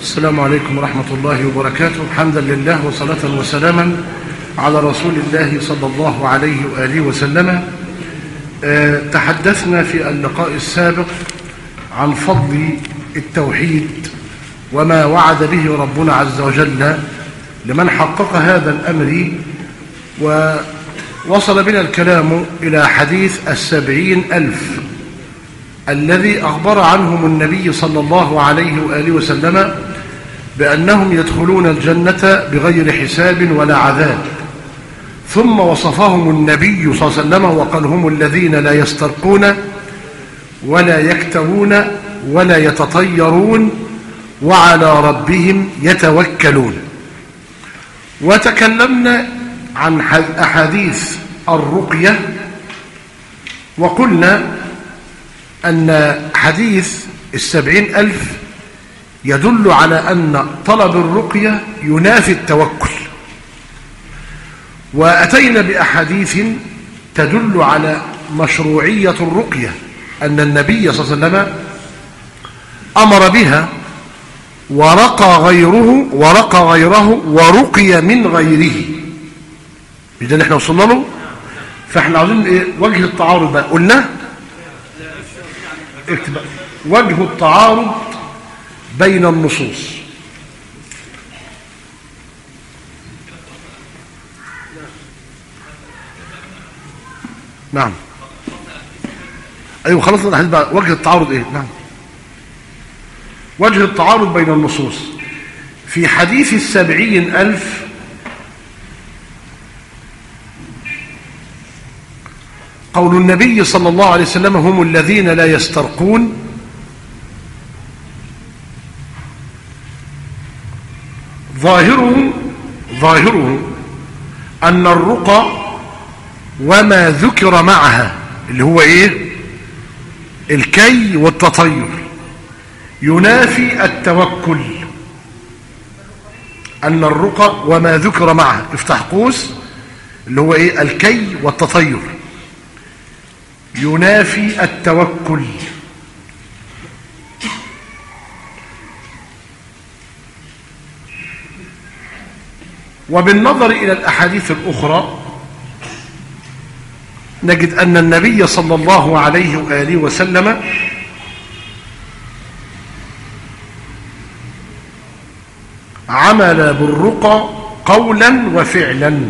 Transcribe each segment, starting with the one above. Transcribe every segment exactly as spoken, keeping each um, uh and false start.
السلام عليكم ورحمة الله وبركاته. حمدا لله وصلاة وسلاما على رسول الله صلى الله عليه وآله وسلم. أه تحدثنا في اللقاء السابق عن فضل التوحيد وما وعد به ربنا عز وجل لمن حقق هذا الأمر، ووصل بنا الكلام إلى حديث السبعين ألف الذي أخبر عنهم النبي صلى الله عليه وآله وسلم بأنهم يدخلون الجنة بغير حساب ولا عذاب، ثم وصفهم النبي صلى الله عليه وسلم وقال هم الذين لا يسترقون ولا يكتوون ولا يتطيرون وعلى ربهم يتوكلون. وتكلمنا عن أحاديث الرقية، وقلنا أن حديث السبعين ألف يدل على أن طلب الرقية ينافي التوكل، وأتينا بأحاديث تدل على مشروعية الرقية، أن النبي صلى الله عليه وسلم أمر بها ورقى غيره ورقى غيره ورقي من غيره. مش ده اللي احنا وصلنا له؟ فاحنا عاوزين ايه؟ وجه التعارض بقى قلنا اكتب وجه التعارض بين النصوص. نعم ايوه خلصنا الحديث بقى. وجه التعارض ايه؟ نعم وجه التعارض بين النصوص في حديث السبعين ألف قول النبي صلى الله عليه وسلم هم الذين لا يسترقون، ظاهره ظاهره أن الرقى وما ذكر معها اللي هو ايه؟ الكي والتطير ينافي التوكل. أن الرقى وما ذكر معها افتح قوس اللي هو ايه؟ الكي والتطير ينافي التوكل. وبالنظر إلى الأحاديث الأخرى نجد أن النبي صلى الله عليه وآله وسلم عمل بالرقى قولا وفعلا.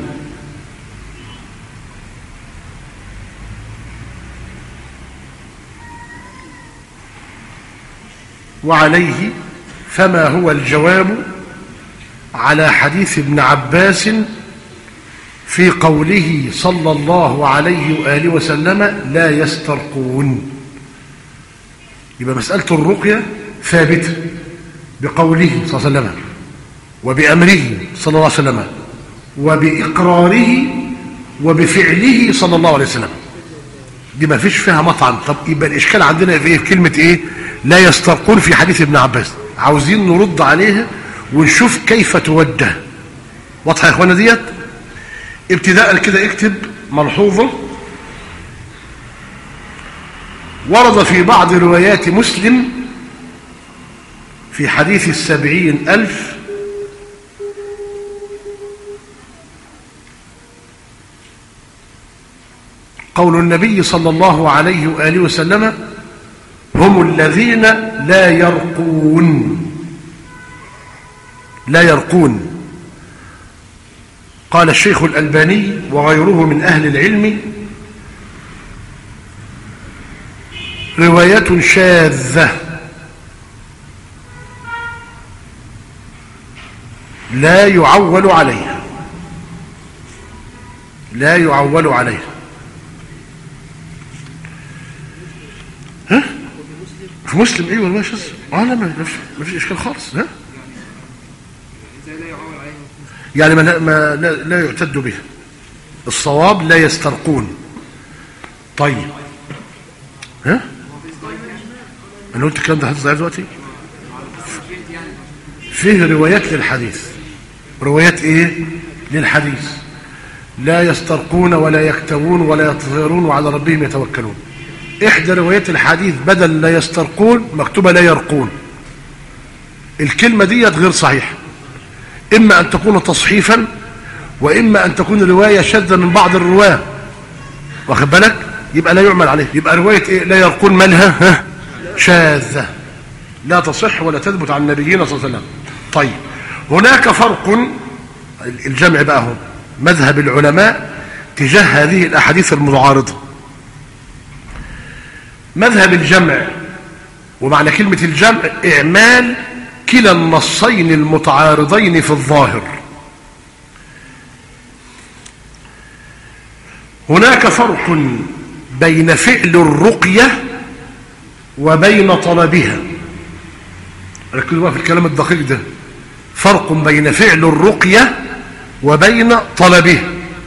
وعليه فما هو الجواب على حديث ابن عباس في قوله صلى الله عليه وآله وسلم لا يسترقون؟ يبقى مسألة الرقية ثابتة بقوله صلى الله عليه وسلم وبأمره صلى الله عليه وسلم وبإقراره وبفعله صلى الله عليه وسلم. دي ما فيش فيها مطعن. طب يبقى الإشكال عندنا في إيه؟ في كلمة إيه؟ لا يسترقون في حديث ابن عباس. عاوزين نرد عليها ونشوف كيف توجه. واضحة يا إخوانا ديت؟ ابتداء كده اكتب ملحوظة. ورد في بعض روايات مسلم في حديث السبعين ألف قول النبي صلى الله عليه وآله وسلم هم الذين لا يرقون لا يرقون. قال الشيخ الألباني وغيره من أهل العلم رواية شاذة لا يعول عليها لا يعول عليها ها؟ في مسلم ايوه ما شاذ. اه لا ما فيش اشكال خالص. ها يعني ما لا, لا, لا يعتد به. الصواب لا يسترقون. طيب ها انا قلت الكلام ده حديث ضعيف دلوقتي. فيه روايات للحديث. روايات ايه للحديث؟ لا يسترقون ولا يكتوون ولا يتطيرون وعلى ربهم يتوكلون. احدى روايات الحديث بدل لا يسترقون مكتوبه لا يرقون. الكلمة ديت غير صحيحة، إما أن تكون تصحيفا وإما أن تكون رواية شاذة من بعض الرواة، واخد بالك؟ يبقى لا يعمل عليه، يبقى رواية إيه؟ لا يرقون مالها ها شاذة، لا تصح ولا تثبت عن نبينا صلى الله عليه وسلم. طيب هناك فرق، الجمع بقى هو مذهب العلماء تجاه هذه الأحاديث المتعارضة. مذهب الجمع، ومعنى كلمة الجمع إعمال كلا النصين المتعارضين في الظاهر. هناك فرق بين فعل الرقية وبين طلبها. ركزوا بقى في الكلام الدقيق ده، فرق بين فعل الرقية وبين طلبها.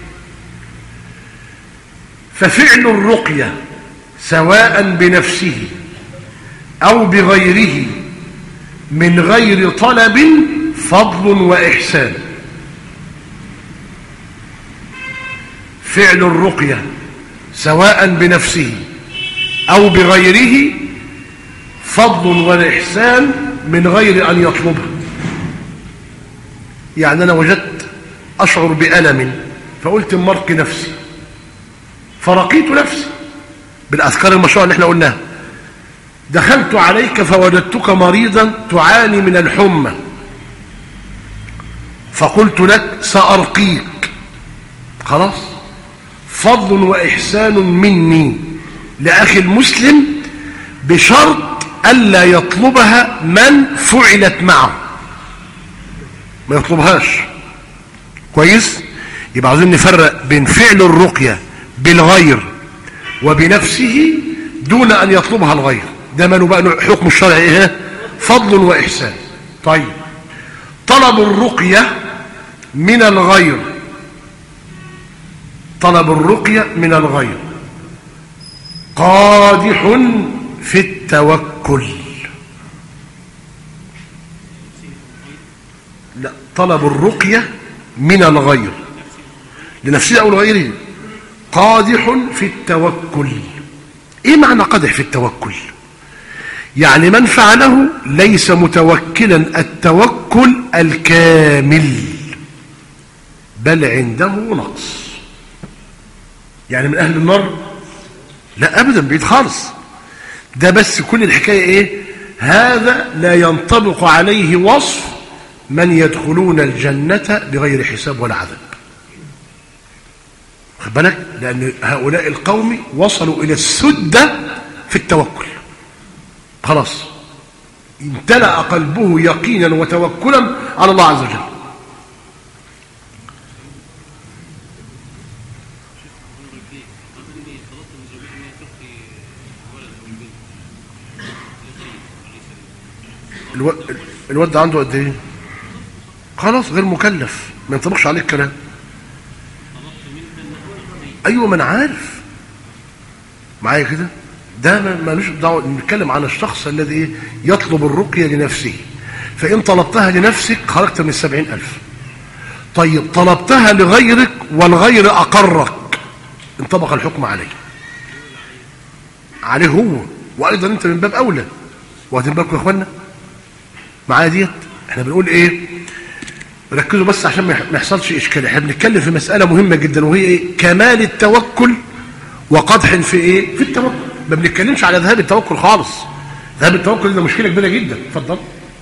ففعل الرقية سواء بنفسه أو بغيره من غير طلب فضل وإحسان. فعل الرقية سواء بنفسه أو بغيره فضل وإحسان من غير أن يطلبه. يعني أنا وجدت أشعر بألم فقلت مرق نفسي، فرقيت نفسي بالأذكار المشروعة اللي احنا قلناها. دخلت عليك فوجدتك مريضا تعاني من الحمى، فقلت لك سأرقيك، خلاص، فضل وإحسان مني لأخي المسلم بشرط ألا يطلبها من فعلت معه، ما يطلبهاش. كويس؟ يبقى عاوزين نفرق بين فعل الرقية بالغير وبنفسه دون أن يطلبها الغير. ده ما بقى حكم الشرع ايه؟ فضل وإحسان. طيب طلب الرقية من الغير، طلب الرقية من الغير قادح في التوكل. لا، طلب الرقية من الغير لنفسه أو لغيره قادح في التوكل. ايه معنى قادح في التوكل؟ يعني من فعله ليس متوكلا التوكل الكامل، بل عنده نقص. يعني من أهل النار؟ لا أبدا، بعيد خالص. ده بس كل الحكاية إيه؟ هذا لا ينطبق عليه وصف من يدخلون الجنة بغير حساب ولا عذاب. خد بالك؟ لأن هؤلاء القوم وصلوا إلى السدة في التوكل، خلاص امتلأ قلبه يقينا وتوكلا على الله عز وجل. الو... الواد ده عنده قد ايه؟ خلاص غير مكلف، ما ينطبقش عليه الكلام. ايوه ما انا عارف معايا كده. ده مالوش دعوه، نتكلم عن الشخص الذي يطلب الرقيه لنفسه. فان طلبتها لنفسك خرجت من السبعين الف. طيب طلبتها لغيرك والغير اقرك، انطبق الحكم عليه عليه هو، وايضا انت من باب اولى. واخدين بالكم يا اخوانا معايا ديت؟ احنا بنقول ايه؟ ركزوا بس عشان ما يحصلش اشكال. احنا بنتكلم في مساله مهمه جدا، وهي ايه؟ كمال التوكل وقدح في ايه؟ في التوكل. ما بنتكلمش على ذهاب التوكل خالص. ذهاب التوكل ده مشكله كبيره جدا. اتفضل.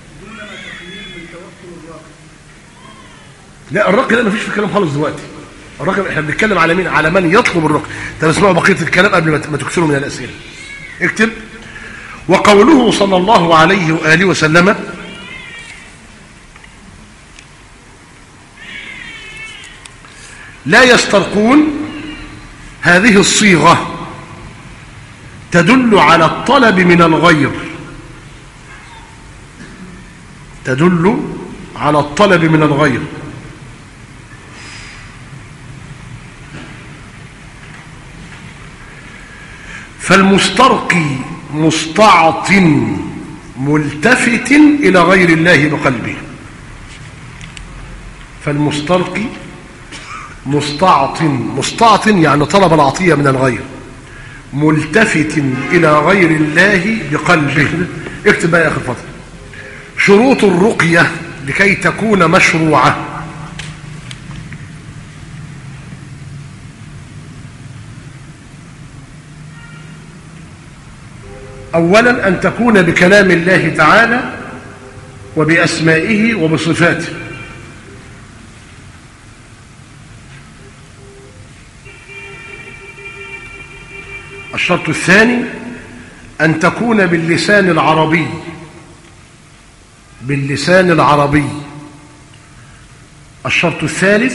لا الرقي ده ما فيش في الكلام خالص دلوقتي. الرقي احنا بنتكلم على مين؟ على من يطلب الرقي. طب اسمعوا بقيه الكلام قبل ما تكسروا من الاسئله. اكتب: وقوله صلى الله عليه واله وسلم: لا يسترقون، هذه الصيغة تدل على الطلب من الغير، تدل على الطلب من الغير. فالمسترقي مستعط ملتفت إلى غير الله بقلبه. فالمسترقي مستعط، مستعط يعني طلب العطية من الغير، ملتفت إلى غير الله بقلبه. اكتب بقى يا أخي الفضل: شروط الرقية لكي تكون مشروعة. أولا أن تكون بكلام الله تعالى وبأسمائه وبصفاته. الشرط الثاني أن تكون باللسان العربي باللسان العربي. الشرط الثالث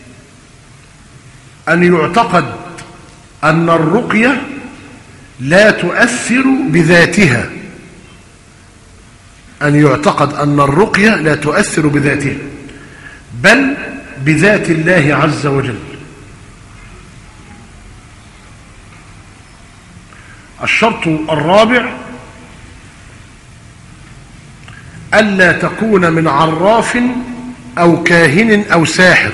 أن يعتقد أن الرقية لا تؤثر بذاتها أن يعتقد أن الرقية لا تؤثر بذاتها بل بذات الله عز وجل. الشرط الرابع ألا تكون من عراف أو كاهن أو ساحر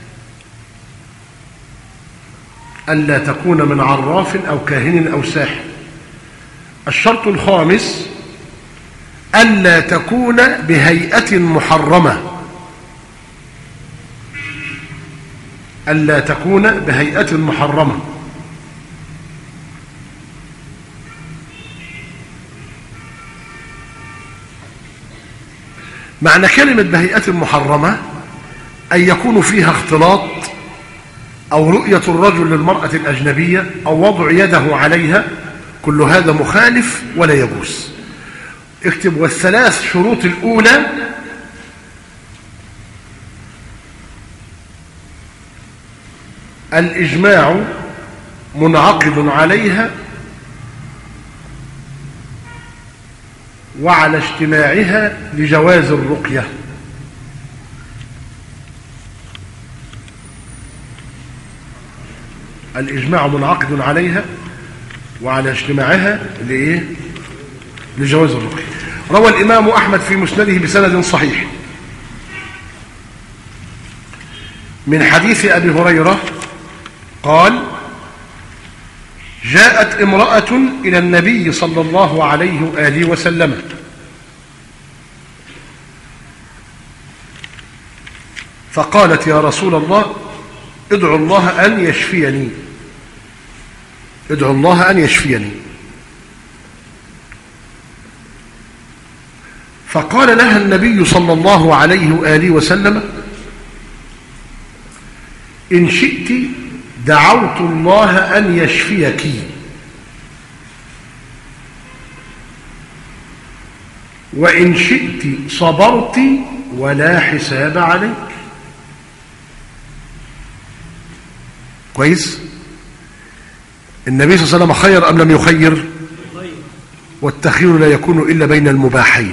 ألا تكون من عراف أو كاهن أو ساحر. الشرط الخامس ألا تكون بهيئة محرمة ألا تكون بهيئة محرمة. معنى كلمة بهيئة محرمة أن يكون فيها اختلاط أو رؤية الرجل للمرأة الأجنبية أو وضع يده عليها، كل هذا مخالف ولا يجوز. اكتب: والثلاث شروط الأولى الإجماع منعقد عليها وعلى اجتماعها لجواز الرقية. الإجماع منعقد عليها وعلى اجتماعها لإيه؟ لجواز الرقية. روى الإمام أحمد في مسنده بسند صحيح من حديث أبي هريرة قال: جاءت امرأة إلى النبي صلى الله عليه وآله وسلم فقالت: يا رسول الله ادعو الله أن يشفيني ادعو الله أن يشفيني. فقال لها النبي صلى الله عليه وآله وسلم: إن شئت دعوت الله أن يشفيك وإن شئت صبرت ولا حساب عليك. كويس؟ النبي صلى الله عليه وسلم خير أم لم يخير؟ والتخيير لا يكون إلا بين المباحين.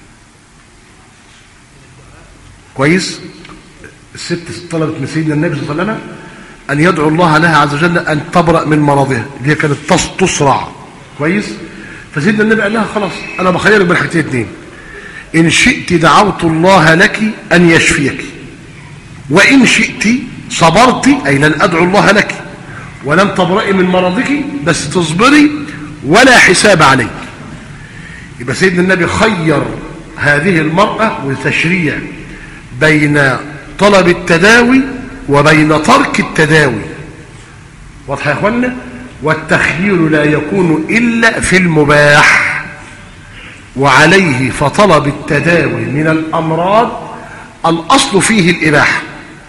كويس؟ الست طلبت من سيدنا النبي صلى الله عليه وسلم أن يدعو الله لها عز وجل أن تبرأ من مرضها اللي هي كانت تصرع. كويس؟ فسيدنا النبي قال لها: خلاص أنا بخيرك بين حاجتين اتنين، إن شئت دعوت الله لك أن يشفيك وإن شئت صبرت، أي لن أدعو الله لك ولن تبرئي من مرضك بس تصبري ولا حساب عليك. يبقى سيدنا النبي خير هذه المرأة وتشريع بين طلب التداوي وبين ترك التداوي. واضح يا اخوانا؟ والتخيير لا يكون إلا في المباح، وعليه فطلب التداوي من الأمراض الأصل فيه الإباحة،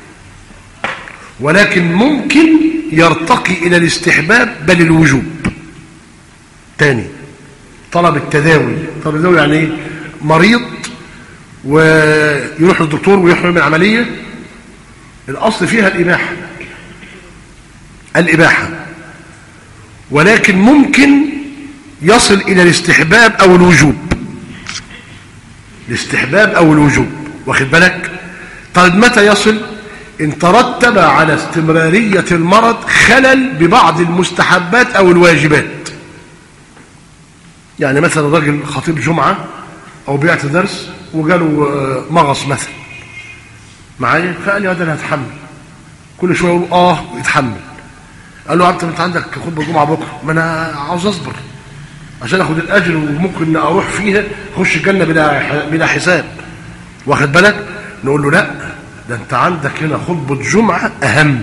ولكن ممكن يرتقي إلى الاستحباب بل الوجوب. تاني، طلب التداوي طلب التداوي يعني ايه؟ مريض ويروح للدكتور ويحرم عملية، الأصل فيها الإباحة الإباحة ولكن ممكن يصل إلى الاستحباب أو الوجوب الاستحباب أو الوجوب واخد بالك؟ طيب متى يصل؟ إن ترتب على استمرارية المرض خلل ببعض المستحبات أو الواجبات. يعني مثلا راجل خطيب جمعة أو بيعت درس وجاله مغص مثلا معايا، فقال لي: هذا انا هتحمل. كل شويه يقول اه يتحمل. قال له: انت انت عندك خطبه الجمعه بكره. ما انا عاوز اصبر. عشان اخد الاجر وممكن اروح فيها اخش الجنه بلا بلا حساب، واخد بالك؟ نقول له لا، ده انت عندك هنا خطبه جمعه اهم،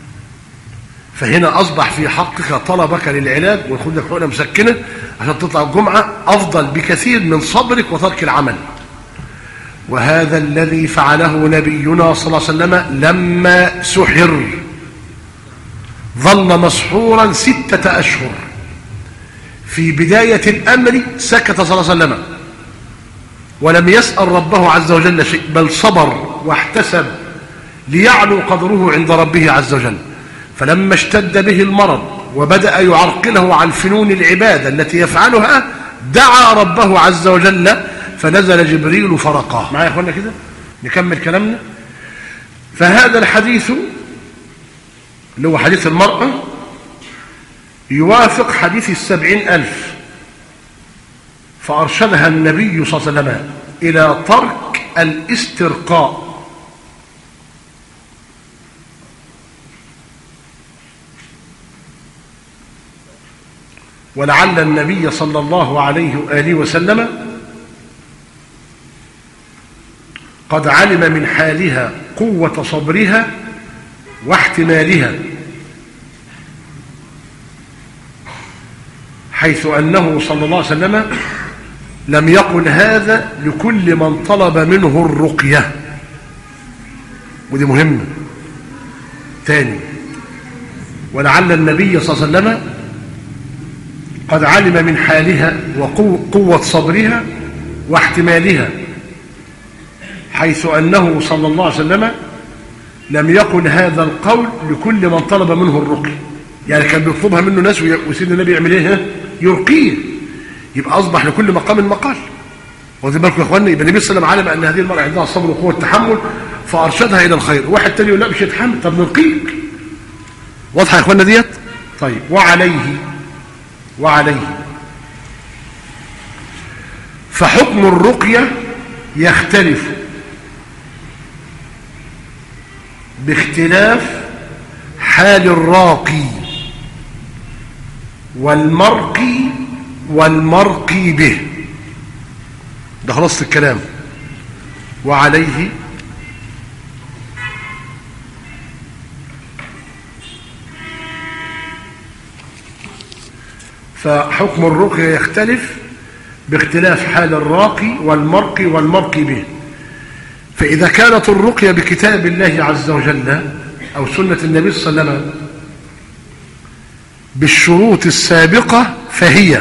فهنا اصبح في حقك طلبك للعلاج وخد لك حقنه مسكنه عشان تطلع الجمعه افضل بكثير من صبرك وترك العمل. وهذا الذي فعله نبينا صلى الله عليه وسلم لما سحر، ظل مسحورا ستة أشهر. في بداية الأمر سكت صلى الله عليه وسلم ولم يسأل ربه عز وجل شيء، بل صبر واحتسب ليعلو قدره عند ربه عز وجل. فلما اشتد به المرض وبدأ يعرقله عن فنون العبادة التي يفعلها دعا ربه عز وجل فنزل جبريل فرقاه. معايا يا اخوانا كده؟ نكمل كلامنا. فهذا الحديث اللي هو حديث المرأة يوافق حديث السبعين ألف، فأرشدها النبي صلى الله عليه وسلم إلى ترك الاسترقاء. ولعل النبي صلى الله عليه وآله وسلم قد علم من حالها قوة صبرها واحتمالها، حيث أنه صلى الله عليه وسلم لم يقل هذا لكل من طلب منه الرقية، ودي مهمة تاني. ولعل النبي صلى الله عليه وسلم قد علم من حالها وقوة صبرها واحتمالها، حيث أنه صلى الله عليه وسلم لم يقل هذا القول لكل من طلب منه الرقي. يعني كان بيطلبها منه ناس وسيدنا النبي يعمل ايه؟ يرقيه. يبقى أصبح لكل مقام مقال. واخدين بالكم يا اخواننا؟ يبقى النبي صلى الله عليه وسلم علم أن هذه المرأة عندها صبر وقوة التحمل فأرشدها إلى الخير. واحد تاني يقول لا مش هتحمل، طب نرقيك. واضحة يا اخواننا ديت؟ طيب. وعليه وعليه فحكم الرقية يختلف باختلاف حال الراقي والمرقي والمرقي به. ده خلاص الكلام. وعليه فحكم الرقية يختلف باختلاف حال الراقي والمرقي والمرقي به. فإذا كانت الرقية بكتاب الله عز وجل أو سنة النبي صلى الله عليه وسلم بالشروط السابقة فهي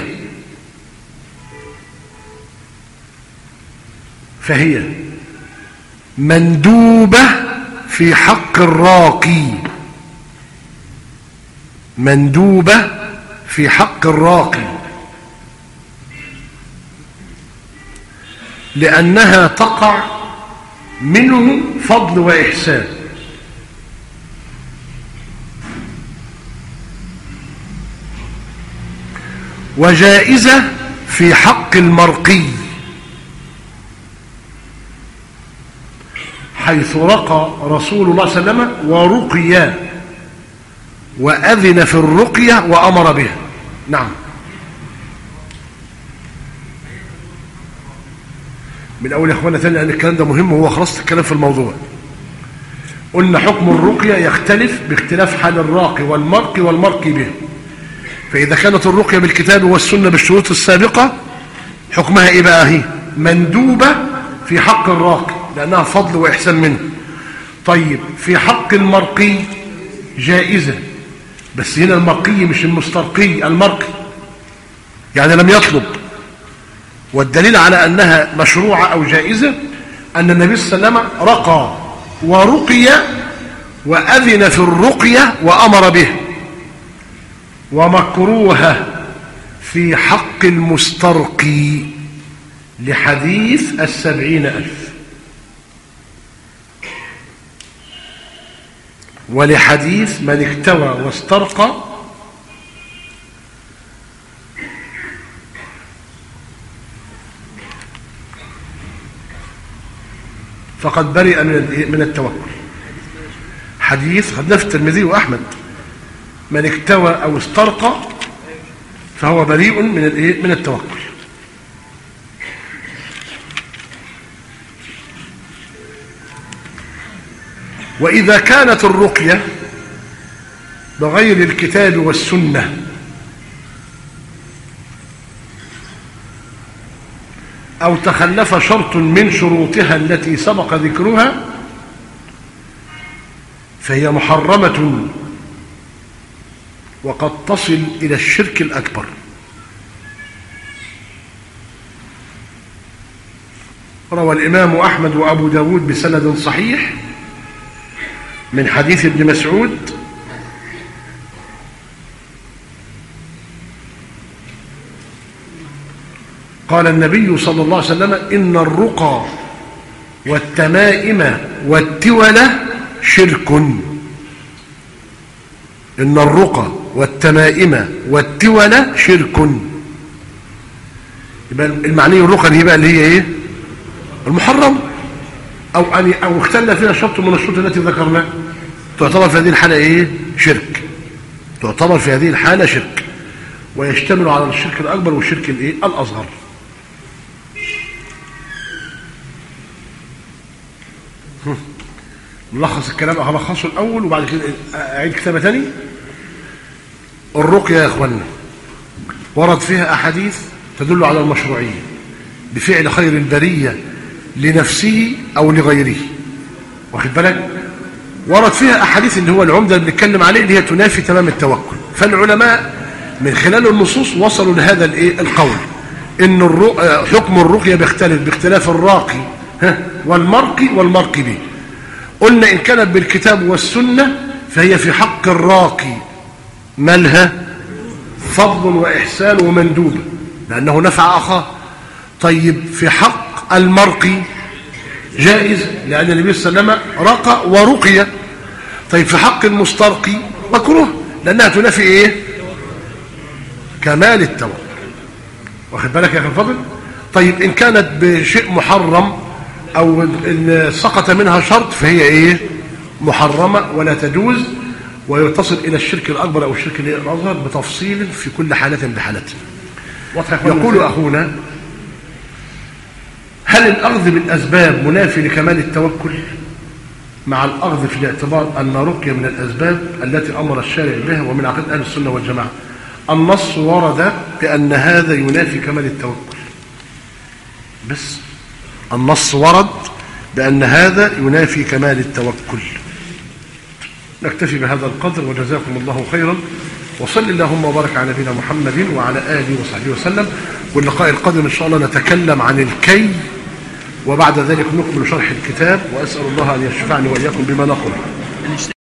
فهي مندوبة في حق الراقي، مندوبة في حق الراقي، لأنها تقع منه فضل وإحسان. وجائزة في حق المرقي، حيث رقى رسول الله صلى الله عليه وسلم ورقي وأذن في الرقية وأمر بها. نعم. من أول يا أخوانا ثاني لأن الكلام ده مهم وهو خلاص الكلام في الموضوع. قلنا حكم الرقية يختلف باختلاف حال الراقي والمرقي والمرقي به. فإذا كانت الرقية بالكتاب والسنة بالشروط السابقة حكمها إيه بقى؟ هي مندوبة في حق الراقي لأنها فضل وإحسان منه. طيب في حق المرقي جائزة، بس هنا المرقي مش المسترقي، المرقي يعني لم يطلب. والدليل على أنها مشروعة أو جائزة أن النبي صلى الله عليه وسلم رقى ورقي وأذن في الرقية وأمر به. ومكروهة في حق المسترقي لحديث السبعين ألف، ولحديث من اكتوى واسترقى فقد برئ من التوكل. حديث خدناه في الترمذي وأحمد، من اكتوى أو استرقى فهو بريء من الايه من التوكل. وإذا كانت الرقية بغير الكتاب والسنة أو تخلف شرط من شروطها التي سبق ذكرها فهي محرمة وقد تصل إلى الشرك الأكبر. روى الإمام أحمد وأبو داود بسند صحيح من حديث ابن مسعود قال النبي صلى الله عليه وسلم: إن الرقى والتمائم والتولة شرك. إن الرقى والتمائم والتولة شرك. يبقى المعنى الرقى هي بقى اللي هي ايه؟ المحرم، او ان او اختل فيها شرط من الشروط التي ذكرناها، تعتبر في هذه الحاله ايه؟ شرك. تعتبر في هذه الحاله شرك، ويشتمل على الشرك الاكبر والشرك الايه؟ الاصغر. نلخص الكلام، هلخصه الاول وبعد كده اعيد كتابه ثاني. الرقيه يا اخوانا ورد فيها احاديث تدل على المشروعيه بفعل خير البريه لنفسه او لغيره، واخد بالك؟ ورد فيها احاديث اللي هو العمده اللي بنتكلم عليه اللي هي تنافي تمام التوكل. فالعلماء من خلال النصوص وصلوا لهذا الايه القول ان الرقية حكم الرقيه بيختلف باختلاف الراقي والمرقي والمرقي به. قلنا ان كانت بالكتاب والسنه فهي في حق الراقي مالها فضل واحسان ومندوب لانه نفع اخاه. طيب في حق المرقي جائز لان النبي صلى الله عليه وسلم رقى ورقي. طيب في حق المسترقي مكروه لانها تنافي ايه؟ كمال التوكل، واخد بالك يا اخي الفاضل؟ طيب ان كانت بشيء محرم او ان سقط منها شرط فهي ايه؟ محرمه ولا تجوز، ويتصل الى الشرك الاكبر او الشرك الاصغر بتفصيل في كل حاله بحالتها. يقول اخونا: هل الاخذ بالاسباب منافي لكمال التوكل؟ مع الاخذ في الاعتبار ان رقية من الاسباب التي امر الشارع بها ومن عقيده اهل السنه والجماعه. النص ورد بان هذا ينافي كمال التوكل، بس النص ورد بان هذا ينافي كمال التوكل. نكتفي بهذا القدر وجزاكم الله خيرا، وصل اللهم وبارك على نبينا محمد وعلى اله وصحبه وسلم. واللقاء القادم ان شاء الله نتكلم عن الكي، وبعد ذلك نكمل شرح الكتاب، واسال الله ان يشفعني واياكم بما نقول.